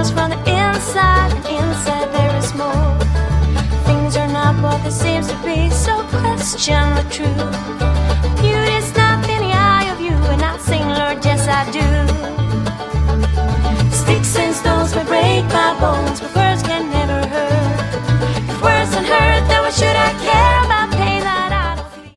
us from the inside, and inside there is more. Things are not what they seem to be, so question the truth.